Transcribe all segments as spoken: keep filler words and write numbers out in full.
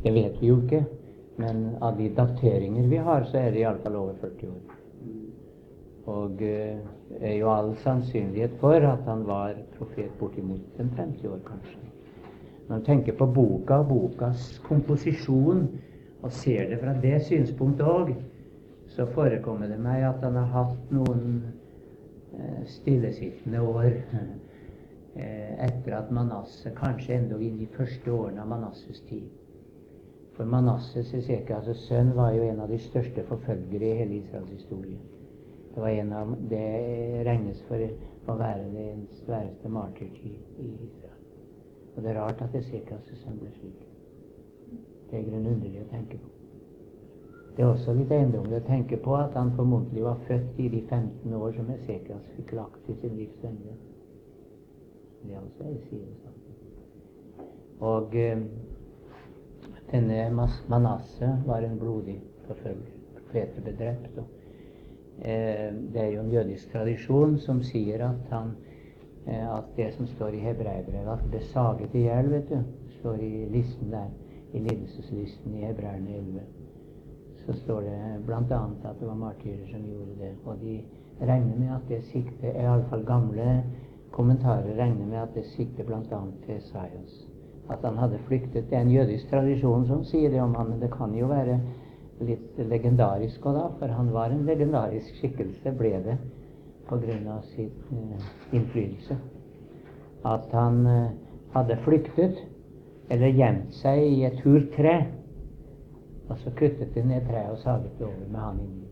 Det vet vi jo ikke, men av de dateringer vi har, så er det i alle fall over førti år. Og det er jo all sannsynlighet for at han var profet bortimot en femti år, kanskje. Når man tenker på boka, bokas komposisjon, og ser det fra det synspunktet også, så forekommer det meg at han har hatt noen eh, stillesittende år eh, etter at Manasse, kanskje enda inn i første årene av Manasses tid. For Manasses, Hesekias sønn, var jo en av de største forfølgere i hele Israels historie. Det var en av, det regnes for å være den sværeste martyrtid i Israel. Og det er rart at Hesekias sønn ble slik. Det er grunn underlig å tenke på. Det er også litt eiendommelig å tenke på at han formodentlig var født i de femten år som Hesekias fikk lagt i sin livsende. Det er også jeg sier det sånn. Og eh, denne Manasse var en blodig forfølger. Profeter ble drept. Og, eh, det er jo en jødisk tradisjon som sier at han eh, at det som står i Hebreerbrevet, at det ble saget i hjel, vet du, står i listen der, i lidelseslisten i Hebreerne elleve. Så står det blant annet at det var martyrer som gjorde det. Og de regner med at det sikte, i alle fall gamle kommentarer regner med at det sikte blant annet til Esaias. At han hadde flyktet. Det er en jødisk tradisjon som sier det om han, men det kan jo være litt legendarisk også da, for han var en legendarisk skikkelse, ble det, på grunn av sin eh, innflytelse. At han eh, hadde flyktet, eller gjemt seg i et hult tre, og så kuttet de ned treet og saget det over med han inni.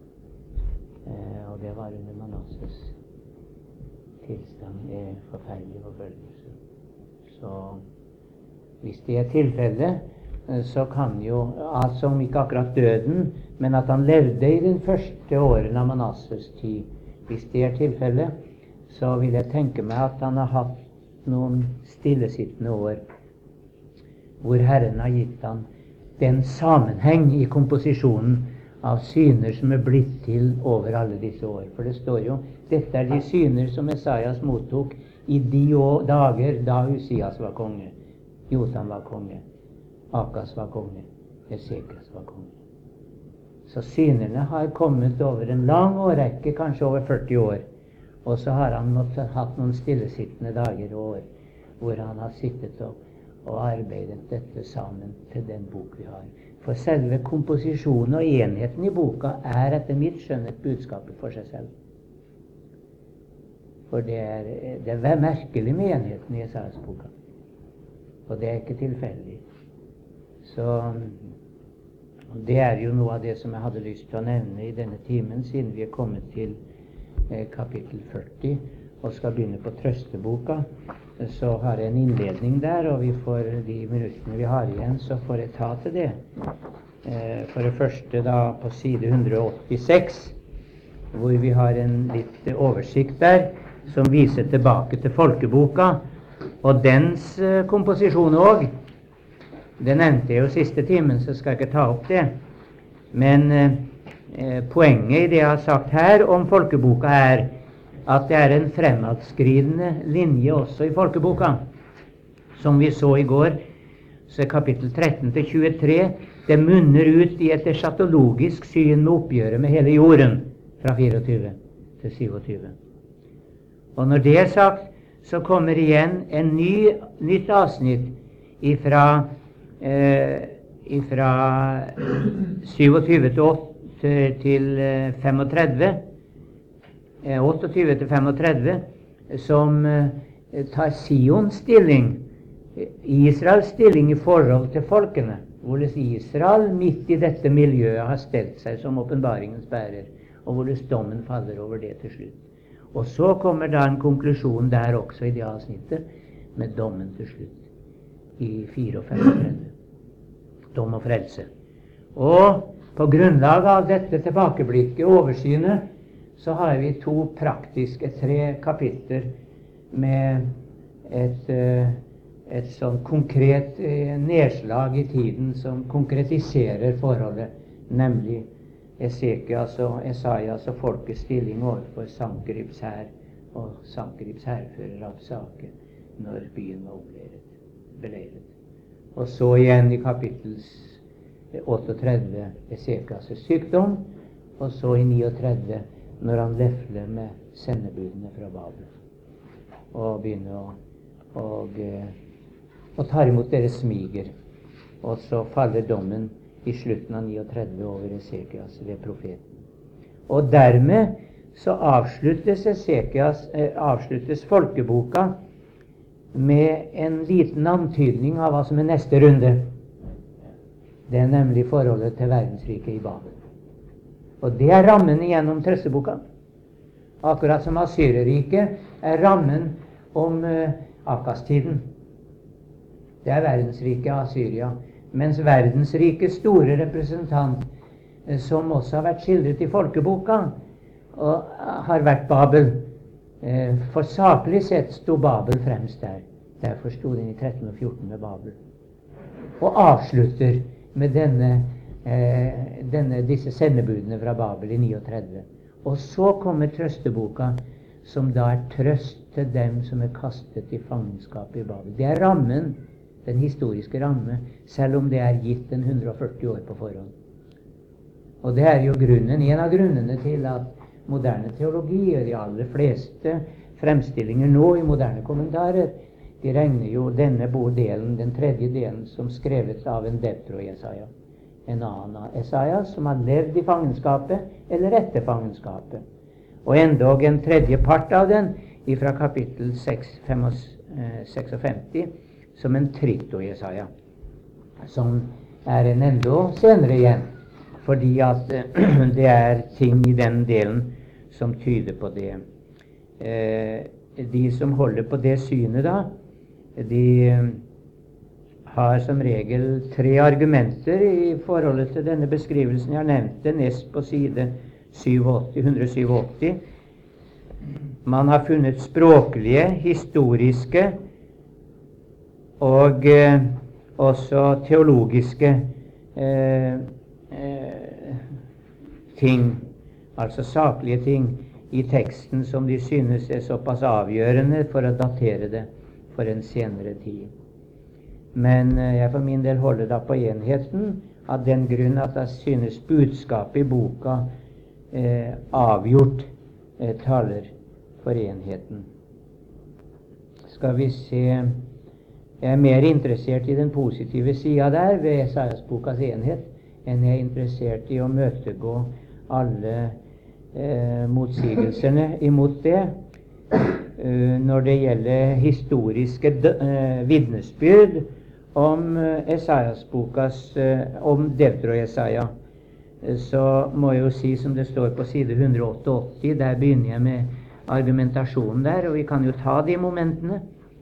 Eh, og det var under Manasses tilstand i forferdelig forfølgelse. Så hvis det er tilfellet, så kan jo, altså om ikke akkurat døden, men at han levde i den første årene av Manasses tid, hvis det er tilfellet, så vil jeg tenke meg at han har hatt noen stillesittende år, hvor Herren har gitt han den sammenheng i komposisjonen av syner som er blitt til over alle disse år. For det står jo, dette er de syner som Esaias mottok i de dager da Usias var konge, Jotam var konge, Akas var konge, Hesekias var konge. Så synerne har kommet over en lang årrekke, kanskje over førti år, og så har han måttet hatt noen stillesittende dager og år, hvor han har sittet og, og arbeidet dette sammen til den bok vi har. For selve komposisjonen og enheten i boka er etter mitt skjønn et budskap for seg selv. For det er, det er merkelig med enheten i Esaias boka. Og det er ikke tilfeldig. Så det er jo noe av det som jeg hadde lyst til å nevne i denne timen, siden vi er kommet til eh, kapittel førti og skal begynne på trøsteboka. Så har jeg en innledning der, og vi får de minuttene vi har igjen, så får jeg ta til det. Eh, for det første da på side ett hundre åttiseks, hvor vi har en litt oversikt der, som viser tilbake til folkeboka, og dens eh, komposisjon også. Det nevnte jeg jo siste timen, så skal jeg ikke ta opp det. Men eh, poenget i det jeg har sagt her om folkeboka er at det er en fremadskridende linje også i folkeboka. Som vi så i går, så er kapittel tretten til tjuetre, det munner ut i et eschatologisk syn med oppgjøret med hele jorden, fra fireogtyve til syvogtyve. Og når det er sagt, så kommer igjen en ny, nytt avsnitt ifra Eh, fra syvogtyve til femogtredve, eh, åttiåtte til femogtredve, som eh, tar Sions stilling, Israels stilling i forhold til folkene, hvordan Israel midt i dette miljøet har stelt seg som åpenbaringens bærer, og hvordan dommen faller over det til slutt. Og så kommer da en konklusjon der også i det avsnittet, med dommen til slutt. I fire og femogtredve. Dom og frelse. Og på grunnlag av dette tilbakeblikket, oversynet, så har vi to praktiske, tre kapitler med et, et sånn konkret nedslag i tiden som konkretiserer forholdet, nemlig Esekias og Esaias og folkets stilling overfor Sankeribs hær og Sankeribs hærfører av saken når byen var opplevet. Beleiret. Og så igjen i kapittel otteogtredve Esekias sykdom, og så i niogtredve når han lefler med sendebudene fra Babel og begynner å og, og tar imot deres smiger. Og så faller dommen i slutten av niogtredve over Esekias ved profeten. Og dermed så avsluttes Esekias, eh, avsluttes folkeboka med en liten antydning av hva som er neste runde. Det er nemlig forholdet til verdensriket i Babel. Og det er rammen igjennom trøsteboka. Akkurat som Assyreriket er rammen om eh, Akastiden. Det er verdensriket av Assyria. Mens verdensrikets store representant, eh, som også har vært skildret i folkeboka, og har vært Babel. Eh, for saklig sett sto Babel fremst der. Derfor sto den i tretten og fjorten med Babel. Og avslutter med denne, eh, denne, disse sendebudene fra Babel i niogtredve. Og så kommer trøsteboka, som da er trøst til dem som er kastet i fangenskap i Babel. Det er rammen, den historiske ramme, selv om det er gitt en hundre og førti år på forhånd. Og det er jo grunnen, en av grunnene til at moderne teologi og de aller fleste fremstillinger nå i moderne kommentarer, de regner jo denne boddelen, den tredje delen, som skrevet av en Deutero-Jesaja. En annen Jesaja som har levd i fangenskapet eller etter fangenskapet. Og endog en tredje part av den fra kapittel seksogfemti som en Trito-Jesaja, som er en enda senere igjen, fordi at det er ting i den delen som tyder på det. De som holder på det synet da, de har som regel tre argumenter i forholdet til denne beskrivelsen. Jeg har nevnt det nest på side syttiåtte, hundre syttiåtte. Man har funnet språklige, historiske og eh, også teologiske eh, eh, ting, altså saklige ting i teksten som de synes er såpass avgjørende for å datere det for en senere tid. Men eh, jeg for min del holder da på enheten av den grunn at jeg synes budskapet i boka eh, avgjort eh, taler for enheten. Skal vi se, jeg er mer interessert i den positive sida der ved Esaias-bokas enhet enn jeg er interessert i å møtegå alle eh, motsigelsene imot det. Uh, når det gjelder historiske uh, vitnesbyrd om uh, Esaias-bokas uh, om Deutero-Jesaja, uh, så må jeg jo si som det står på side hundre åttiåtte, der begynner jeg med argumentasjonen der, og vi kan jo ta de momentene.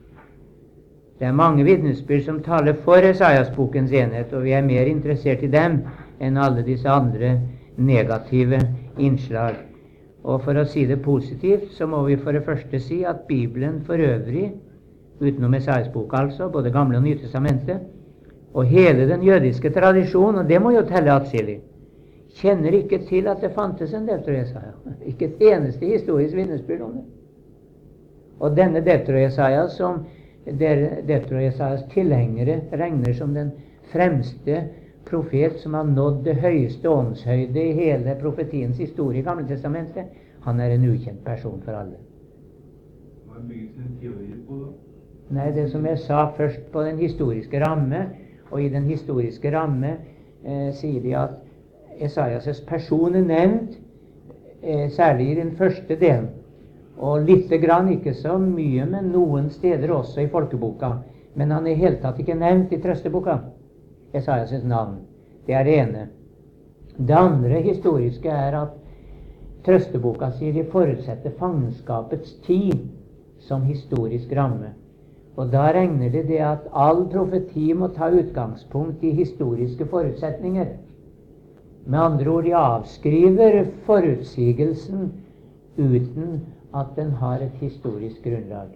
Det er mange vitnesbyrd som taler for Esaias-bokens enhet, og vi er mer interessert i dem enn alle disse andre negative innslag. Og for å si det positivt, så må vi for det første si at Bibelen for øvrig, utenom Esaias-boka altså, både Gamle og Nye testamentet, og hele den jødiske tradisjonen, og det må jo telle atskillig, kjenner ikke til at det fantes en Deutero-Jesaja. Ikke et eneste historisk vitnesbyrd om det. Og denne Deutero-Jesaja, som Deutero-Jesajas tilhengere regner som den fremste profet som har nådd det høyeste åndshøyde i hele profetiens historie i Gamle testamentet, han er en ukjent person for alle. Hva bygger sin teori på da? Nei, det som jeg sa først på den historiske ramme, og i den historiske ramme eh, sier de at Esaias' person er nevnt, eh, særlig i den første delen, og lite grann, ikke så mye, men noen steder også i folkeboka, men han er i hele tatt ikke nevnt i trøsteboka. Esaias' navn. Det er det ene. Det andre historiske er at trøsteboka sier de forutsetter fangenskapets tid som historisk ramme. Og da regner de det at all profeti må ta utgangspunkt i historiske forutsetninger. Med andre ord, de avskriver forutsigelsen uten at den har et historisk grunnlag.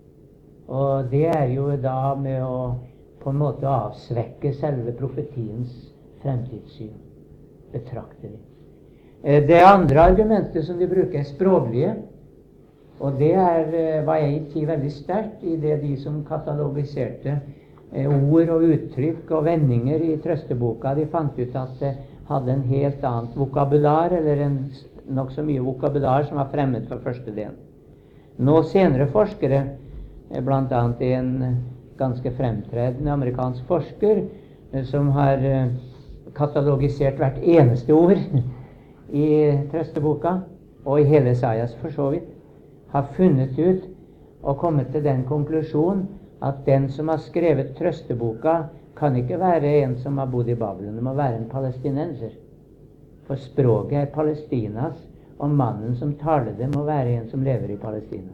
Og det er jo da med å på en måte avsvekke selve profetiens fremtidssyn. Betraktelig. Det andre argumentet som de bruker er språklige, og det er, var jeg i tid veldig sterkt i det de som katalogiserte eh, ord og uttrykk og vendinger i trøsteboka. De fant ut at det hadde en helt annet vokabular, eller en nok så mye vokabular som var fremmed for første del. Nå senere forskere, eh, blant annet en ganske fremtredende amerikansk forsker, eh, som har eh, katalogisert hvert eneste ord i trøsteboka, og i hele Esaias for så vidt, har funnet ut og kommet til den konklusjon at den som har skrevet trøsteboka, kan ikke være en som har bodd i Babylon. Det må være en palestinenser. For språket er Palestinas, og mannen som taler det, må være en som lever i Palestina.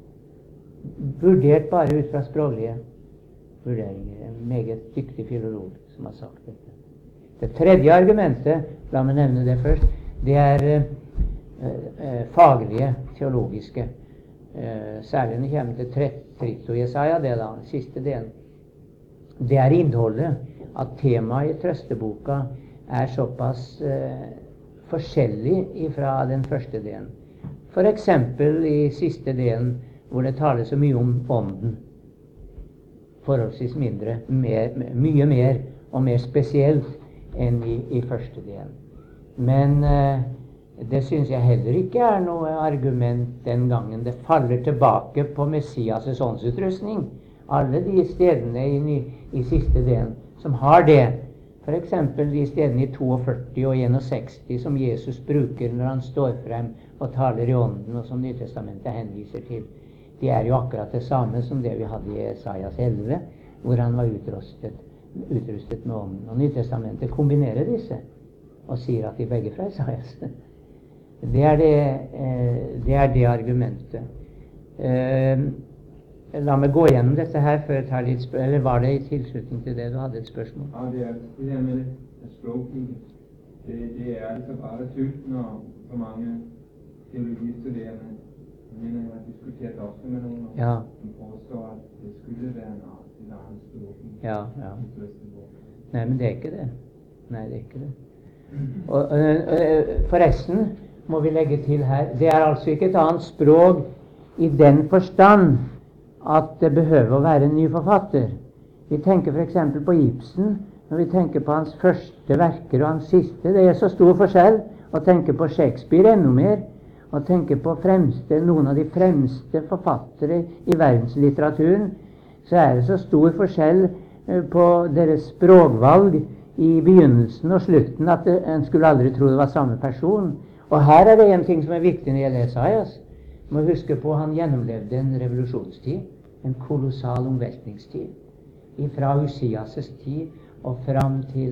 Vurdert bare ut fra språklige vurderinger. En meget dyktig filolog som har sagt dette. Det tredje argumentet, la meg nevne det først, det er eh, eh, faglige, teologiske. Eh, særlig når det kommer til Tritto Jesaja, det er da siste delen. Det er innholdet, at temaet i trøsteboka er såpass eh, forskjellig fra den første delen. For eksempel i siste delen, hvor det taler så mye om ånden. Forholdsvis mindre, mer, mye mer og mer spesielt enn i, i første delen. Men eh, det synes jeg heller ikke er noe argument den gangen. Det faller tilbake på Messias' åndsutrustning. Alle de stedene i, i siste delen som har det. For eksempel de stedene i førti og seksogens som Jesus bruker når han står frem og taler i ånden, og som Nytestamentet henviser til. De er jo akkurat det samme som det vi hadde i Esaias elleve, hvor han var utrustet, utrustet med ånden. Og Nytestamentet kombinerer disse og sier at de begge fra Esaias. Det er det, eh, det er det argumentet. Eh, la meg gå gjennom dette her før jeg tar litt spørsmål. Eller var det i tilslutning til det du hadde et spørsmål? Ja, det er det der med språket. Det, det er altså bare tull når så mange teologistuderende mener jeg har diskutert også med noen ja. som påstår at det skulle være en annen språk. Ja, ja. Nei, men det er ikke det. Nei, det er ikke det. Og, øh, forresten må vi legge til her, det er altså ikke et annet språk i den forstand at det behøver å være en ny forfatter. Vi tenker for eksempel på Ibsen, når vi tenker på hans første verker og hans siste. Det er så stor forskjell å tenke på Shakespeare enda mer, og tenke på fremste, noen av de fremste forfattere i verdenslitteraturen, så er det så stor forskjell på deres språkvalg i begynnelsen og slutten at en skulle aldri tro det var samme person. Og her er det en ting som er viktig når det gjelder Esaias. Du må huske på at han gjennomlevde en revolusjonstid, en kolossal omveltningstid. Fra Usias' tid og fram til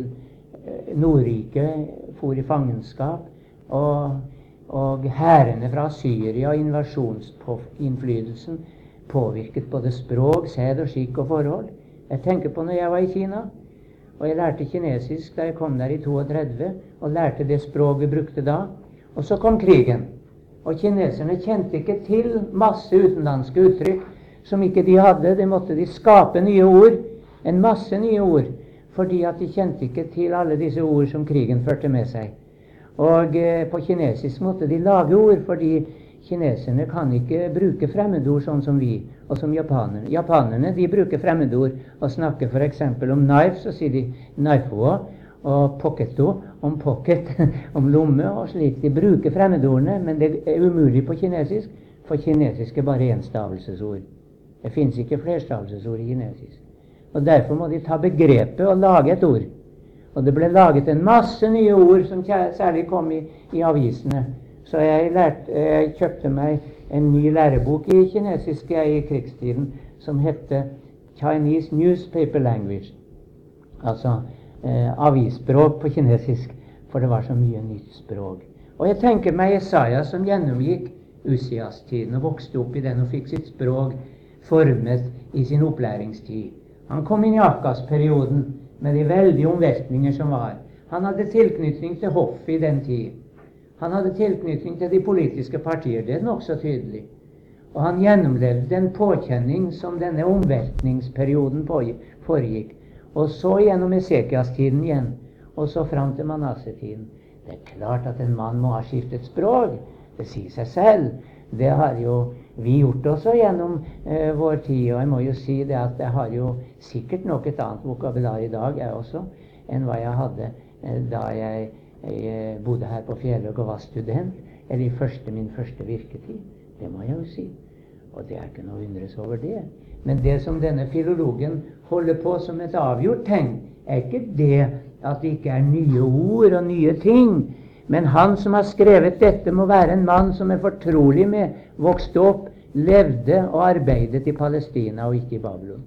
Nordriket for i fangenskap, og, og hærene fra Syria og invasjonsinnflytelsen påvirket både språk, sed og skikk og forhold. Jeg tenker på når jeg var i Kina, og jeg lærte kinesisk da jeg kom der i trettito, og lærte det språk vi brukte da. Og så kom krigen, og kineserne kjente ikke til masse utenlandske uttrykk som ikke de hadde. Det måtte de skape nye ord, en masse nye ord, fordi at de kjente ikke til alle disse ord som krigen førte med seg. Og eh, på kinesisk måtte de lage ord, fordi kineserne kan ikke bruke fremmedord sånn som vi, og som japanerne. Japanerne, de bruker fremmedord og snakker for eksempel om knife, så sier de knifeo, og pocketo, om pocket, om lomme og slik. De bruker fremmedordene, men det er umulig på kinesisk, for kinesisk er bare enstavelsesord. Det finnes ikke flerstavelsesord i kinesisk. Og derfor må de ta begrepet og lage et ord. Og det ble laget en masse nye ord som særlig kom i, i avisene. Så jeg, lærte, jeg kjøpte meg en ny lærebok i kinesisk i krigstiden som hette Chinese Newspaper Language. Altså eh, avisspråk på kinesisk, for det var så mye nytt språk. Og jeg tenker meg Jesaja som gjennomgikk Usias-tiden og vokste opp i den og fikk sitt språk formet i sin opplæringstid. Han kom inn i Akas-perioden med de veldige omveltninger som var. Han hadde tilknytning til hoffet i den tid. Han hadde tilknytning til de politiske partier, det er nok så tydelig. Og han gjennomlevde en påkjenning som denne omveltningsperioden foregikk. Og så gjennom Esekias-tiden igjen, og så fram til Manasseh-tiden. Det er klart at en mann må ha skiftet språk, det sier seg selv. Det har jo vi gjort også gjennom eh, vår tid, og jeg må jo si det at jeg har jo sikkert nok et annet vokabular i dag, jeg også, enn hva jeg hadde eh, da jeg, jeg bodde her på Fjelløk og var student, eller i første, min første virketid. Det må jeg jo si. Og det er ikke noe å undres over det. Men det som denne filologen holder på som et avgjort tegn, er ikke det at det ikke er nye ord og nye ting. Men han som har skrevet dette, må være en mann som er fortrolig med, vokste opp, levde og arbeidet i Palestina og ikke i Babylon.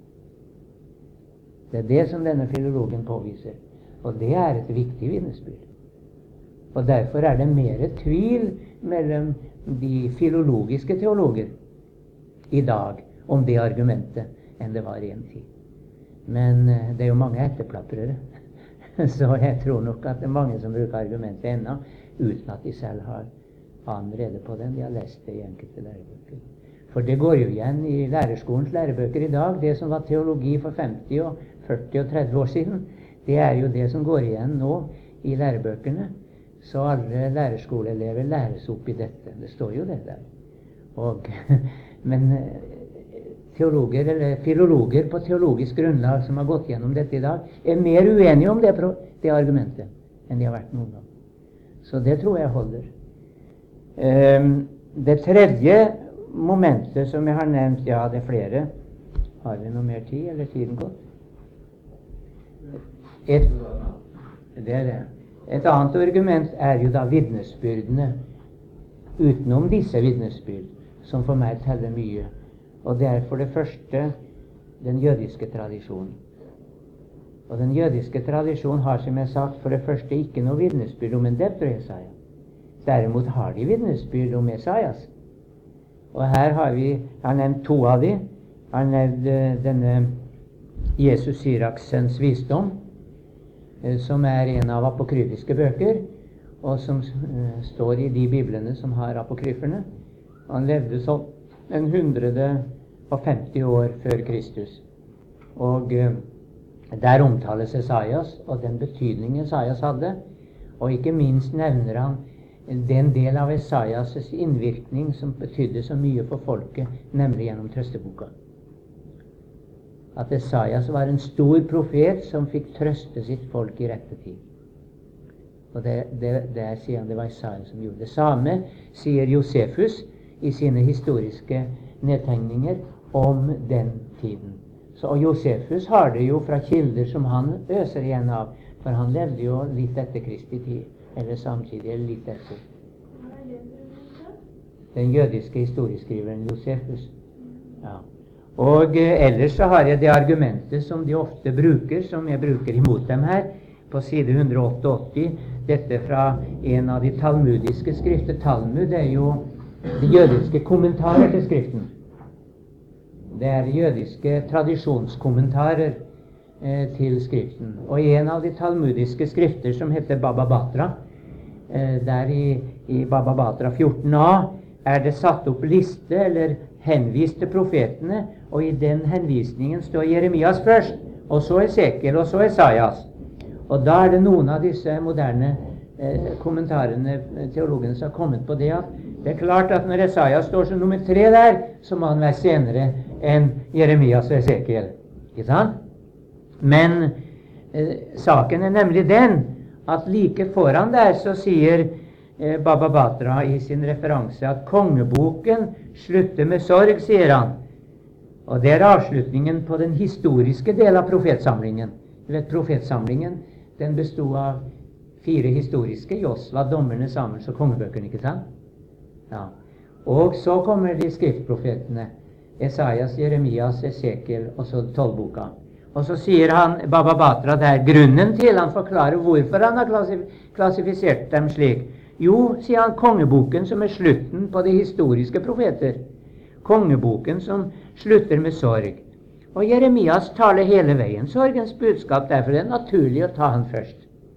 Det er det som denne filologen påviser. Og det er et viktig vitnesbyrd. Og derfor er det mer tvil mellom de filologiske teologer i dag om det argumentet enn det var i en tid. Men uh, det er jo mange etterplaprere. Så jeg tror nok at det er mange som bruker argumentet ennå, uten at de selv har annen rede på den. De har lest det i enkelte lærebøker. For det går jo igjen i lærerskolens lærebøker i dag. Det som var teologi for femti og førti og tretti år siden, det er jo det som går igjen nå i lærebøkene. Så alle lærerskoleelever læres opp i dette. Det står jo det der. Og, men teologer eller filologer på teologisk grunnlag som har gått gjennom dette i dag, er mer uenige om det, det argumentet enn de har vært noen gang. Så det tror jeg holder. Um, det tredje momentet som jeg har nevnt, ja, det er flere. Har vi noe mer tid, eller tiden gått? Et, det er det. Et annet argument er jo da vitnesbyrdene utenom disse vitnesbyrd, som for meg teller mye. Og det er for det første den jødiske tradisjonen. Og den jødiske tradisjonen har, som jeg sagt, for det første ikke noe vitnesbyrd om en døpt Jesaja. Derimot har de vitnesbyrd om Messias. Og her har vi, jeg har nevnt to av de. Jeg har nevnt uh, denne Jesus Syraksens visdom, uh, som er en av apokryfiske bøker, og som uh, står i de biblene som har apokryferne. Han levde sånn en hundrede og femti år før Kristus. Og uh, der omtales Esaias og den betydning Esaias hadde, og ikke minst nevner han den del av Esaias' innvirkning som betydde så mye for folket, nemlig gjennom trøsteboka. At Esaias var en stor profet som fikk trøste sitt folk i rette tid. Og det, det, der sier han det var Esaias som gjorde det. Samme sier Josefus i sine historiske nedtegninger om den tiden. Så, og Josefus har det jo fra kilder som han øser igjen av, for han levde jo litt etter Kristi tid, eller samtidig, eller litt etter. Den jødiske historieskriveren Josefus. Ja. Og eh, ellers så har jeg det argumentet som de ofte bruker, som jeg bruker imot dem her, på side ett hundre åttiåtte, dette fra en av de talmudiske skrifter. Talmud er jo de jødiske kommentarer til skriften. Det er jødiske tradisjonskommentarer eh, til skriften. Og i en av de talmudiske skrifter som heter Baba Batra, eh, der i, i Baba Batra fjorten a, er det satt opp liste, eller henvist til profetene, og i den henvisningen står Jeremias først, og så Esekiel, og så Esaias. Og da er det noen av disse moderne eh, kommentarene, teologene, som har kommet på det at det er klart at når Esaias står som nummer tre der, så må han være senere enn Jeremias og Esekiel. Ikke sant? Men eh, saken er nemlig den at like foran der så sier eh, Baba Batra i sin referanse at kongeboken slutter med sorg, sier han. Og det er avslutningen på den historiske del av profetsamlingen. Du vet, profetsamlingen, den bestod av fire historiske, Josva, dommerne, Samuels og kongebøkene, ikke sant? Ja. Og så kommer de skriftprofetene, Esaias, Jeremias, Esekiel, og så tolvboka. Og så sier han, Baba Batra, det er grunnen til, han forklarer hvorfor han har klassif klassifisert dem slik. Jo, sier han, kongeboken som er slutten på de historiske profeter. Kongeboken som slutter med sorg. Og Jeremias taler hele veien sorgens budskap, derfor er det naturlig å ta han først.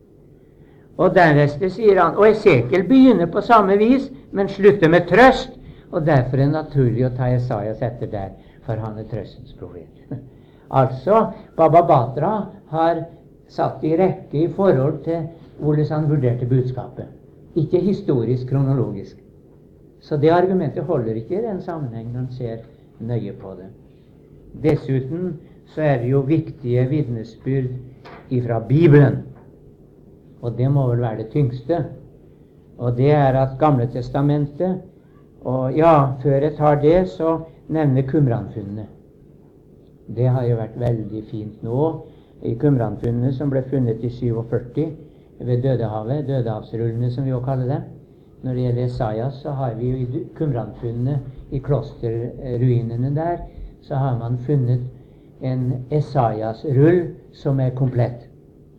Og dernest sier han, og Esekiel begynner på samme vis, men slutter med trøst, og derfor er det naturlig å ta Esaias etter der, for han er trøstens profet. Altså, Baba Batra har satt i rekke i forhold til hvordan han vurderte budskapet. Ikke historisk, kronologisk. Så det argumentet holder ikke i den sammenheng når man ser nøye på det. Dessuten så er det jo viktige vitnesbyrd ifra Bibelen, og det må vel være det tyngste. Og det er at Gamle Testamentet, og ja, før jeg tar det, så nevner Qumran-funnene. Det har jo vært veldig fint nå i Qumran-funnene som ble funnet i syttisju ved Dødehavet, Dødehavsrullene som vi også kaller det. Når det gjelder Esaias, så har vi jo i Qumran-funnene i klosterruinene der, så har man funnet en Esaias-rull som er komplett.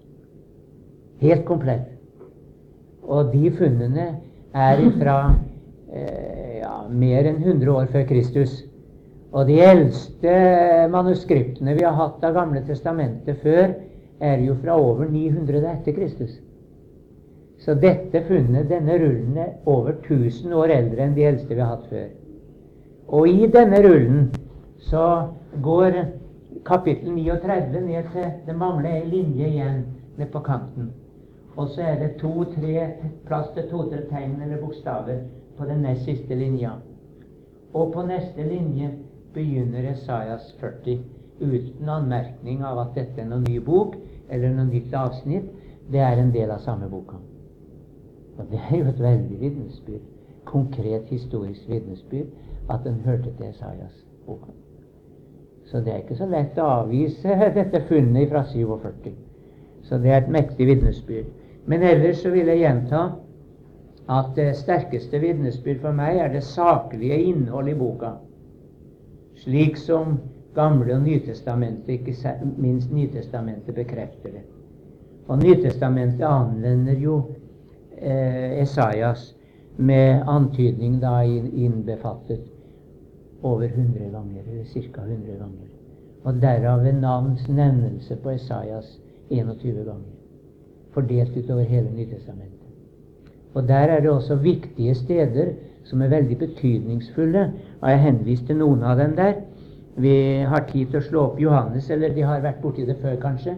Helt komplett. Og de funnene er fra eh, ja, mer enn hundre år før Kristus. Og de eldste manuskriptene vi har hatt av Gamle Testamentet før, er jo fra over ni hundre etter Kristus. Så dette funnet, denne rullen, er over tusen år eldre enn de eldste vi har hatt før. Og i denne rullen så går kapittel trettini ned til det mangler en linje igjen ned på kanten. Og så er det to-tre plass til to-tre tegn eller bokstaver på den nest siste linja. Og på neste linje begynner Esaias førti uten anmerkning av at dette er noen ny bok eller noen nytt avsnitt. Det er en del av samme boka. Og det er jo et veldig vitnesbyrd, konkret historisk vitnesbyrd, at den hørte til Esaias boka. Så det er ikke så lett å avvise dette funnet fra førtisju. Så det er et mektig vitnesbyrd. Men ellers så vil jeg gjenta at det sterkeste vitnesbyrd for meg er det saklige innhold i boka. Slik som Gamle og Nytestamentet, ikke minst Nytestamentet, bekrefter det. Og Nytestamentet anvender jo eh, Esaias med antydning da innbefattet over hundre ganger, eller cirka hundre ganger. Og derav en navns nevnelse på Esaias enogtyve ganger, fordelt utover hele Nytestamentet. Og der er det også viktige steder som er veldig betydningsfulle, og jeg henvist til noen av dem der. Vi har tid til å slå opp Johannes, eller de har vært borti det før kanskje.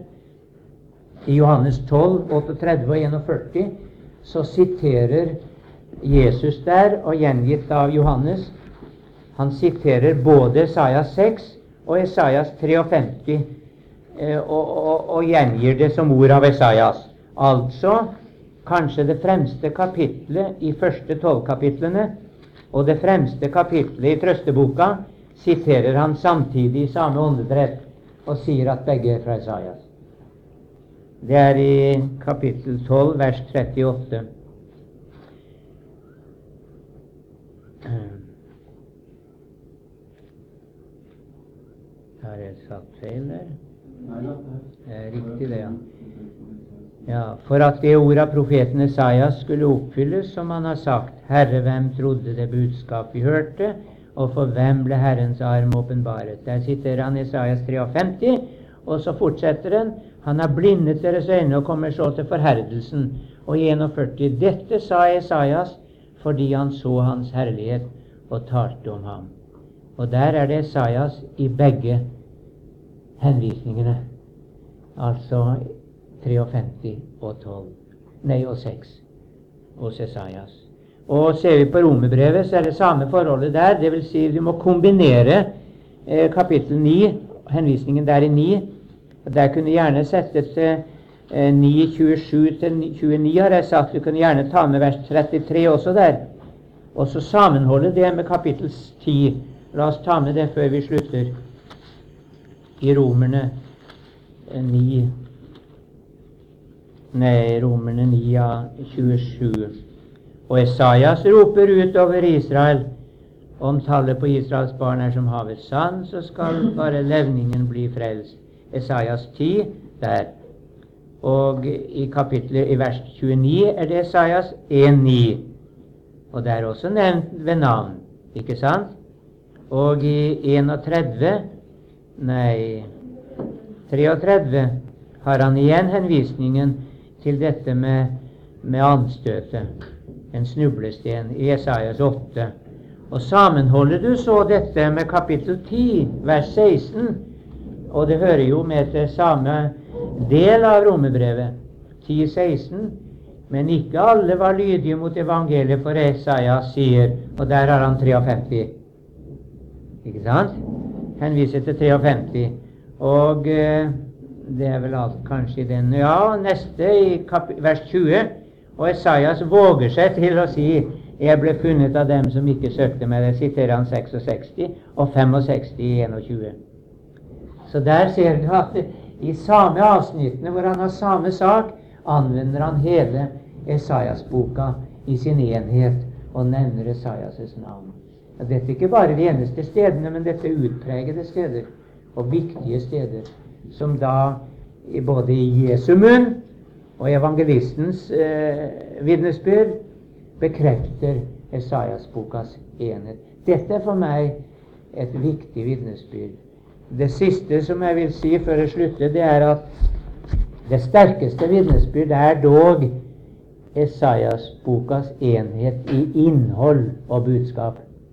I Johannes tolv, trettioåtte og enogførti så siterer Jesus der, og gjengitt av Johannes. Han siterer både Esaias seks og Esaias femtitre, eh, og, og, og gjengir det som ord av Esaias. Altså kanskje det fremste kapitlet i første tolv kapitlene, og det fremste kapitlet i trøsteboka, siterer han samtidig i samme åndedrett, og sier at begge er fra Esaias. Det er i kapittel tolv, vers trettiåtte. Har jeg sagt feil der? Det er riktig det, ja. Ja, for at det ord av profeten Esaias skulle oppfylles, som han har sagt: Herre, hvem trodde det budskap vi hørte, og for hvem ble Herrens arm åpenbaret? Der sitter han Esaias femtitre, og så fortsetter han: Han har blindet deres øyne og kommer så til forherdelsen. Og i enogførti: Dette sa Esaias fordi han så hans herlighet og talte om ham. Og der er det Esaias i begge henvisningene, altså femtitre og tolv, nei og seks hos Esaias. Og ser vi på Romerbrevet, så er det samme forholdet der. Det vil si, du må kombinere eh, kapittel ni, henvisningen der i ni. Og der kunne gjerne sette til eh, ni tjuesju til tjueni, har jeg sagt. Du kunne gjerne ta med vers trettitre også der. Og så sammenholde det med kapittel ti. La oss ta med det før vi slutter. I Romerne eh, ni. Nei, Romerne ni, ja, tjuesju. Og Esaias roper ut over Israel: Om tallet på Israels barn er som havets sand, så skal bare levningen bli frelst. Esaias ti, der. Og i kapitlet, i vers tjueni, er det Esaias en ni. Og det er også nevnt ved navn, ikke sant? Og i enogtredve, nei, treogtredve, har han igjen henvisningen til dette med, med anstøtet, en snublesten, i Esaias åtte. Og sammenholder du så dette med kapittel ti, vers seksten, og det hører jo med til samme del av Romerbrevet, ti seksten, Men ikke alle var lydige mot evangeliet, for Esaias sier, og der har han treogfemti. Ikke sant? Henviser til treogfemti. Og eh, det er vel alt kanskje i den. Ja, neste i kap vers tjue. Og Esaias våger seg til å si, jeg ble funnet av dem som ikke søkte meg. Der siterer han seksogseksti og sekstifem i enogtjue. Så der ser du at i samme avsnittene hvor han har samme sak, anvender han hele Esaias-boka i sin enhet og nevner Esaias' navn. Og dette er ikke bare de eneste stedene, men dette er utpregede steder og viktige steder, som da både i Jesu munn og evangelistens eh, vitnesbyrd bekrefter Esaias-bokas enhet. Dette er for meg et viktig vitnesbyrd. Det siste som jeg vil si før jeg slutter, det er at det sterkeste vitnesbyrd er dog Esaias-bokas enhet i innhold og budskap.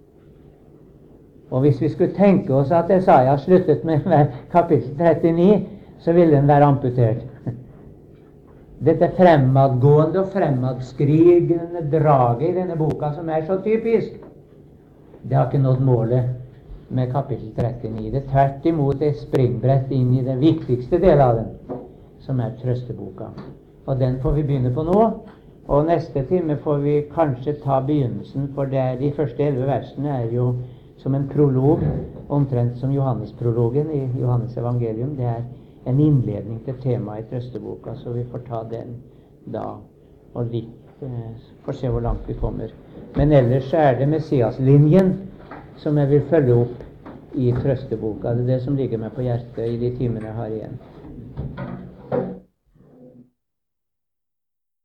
Og hvis vi skulle tenke oss at Esaias sluttet med kapittel trettini, så ville den være amputert. Dette fremadgående og fremadskrigende draget i denne boka, som er så typisk, det har ikke nådd målet med kapittel trettini. Det tvert imot er springbrett inn i den viktigste delen av den, som er trøsteboka. Og den får vi begynne på nå. Og neste time får vi kanskje ta begynnelsen, for det er de første elleve versene er jo som en prolog, omtrent som Johannes-prologen i Johannes evangelium. Det er en innledning til temaet i trøsteboka, så vi får ta den da, og litt eh, får se hvor langt vi kommer. Men ellers er det Messias-linjen som jeg vil følge opp i trøsteboka. Det er det som ligger meg på hjertet i de timene jeg har igjen.